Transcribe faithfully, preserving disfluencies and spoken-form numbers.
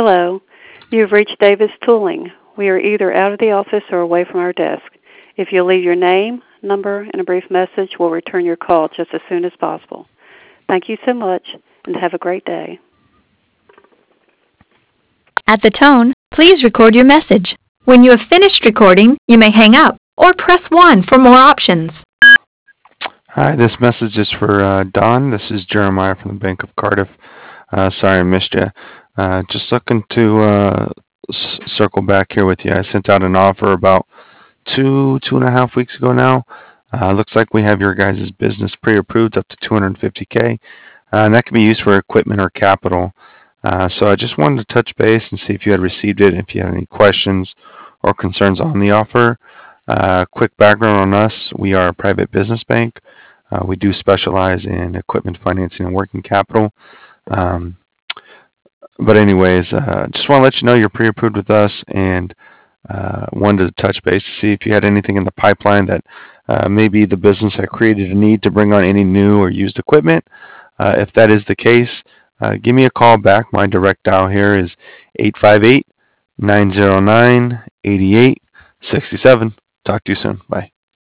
Hello. You've reached Davis Tooling. We are either out of the office or away from our desk. If you'll leave your name, number, and a brief message, we'll return your call just as soon as possible. Thank you so much, and have a great day. At the tone, please record your message. When you have finished recording, you may hang up or press one for more options. Hi, this message is for uh, Don. This is Jeremiah from the Bank of Cardiff. Uh, sorry I missed you. Uh, just looking to uh, s- circle back here with you. I sent out an offer about two, two and a half weeks ago now. Uh, looks like we have your guys' business pre-approved up to two hundred fifty K. Uh, and that can be used for equipment or capital. Uh, so I just wanted to touch base and see if you had received it, if you had any questions or concerns on the offer. Uh, quick background on us. We are a private business bank. Uh, we do specialize in equipment financing and working capital. Um, but anyways, uh, just want to let you know you're pre-approved with us, and uh, wanted to touch base to see if you had anything in the pipeline that uh, maybe the business had created a need to bring on any new or used equipment. Uh, if that is the case, uh, give me a call back. My direct dial here is eight five eight, nine zero nine, eight eight six seven. Talk to you soon. Bye.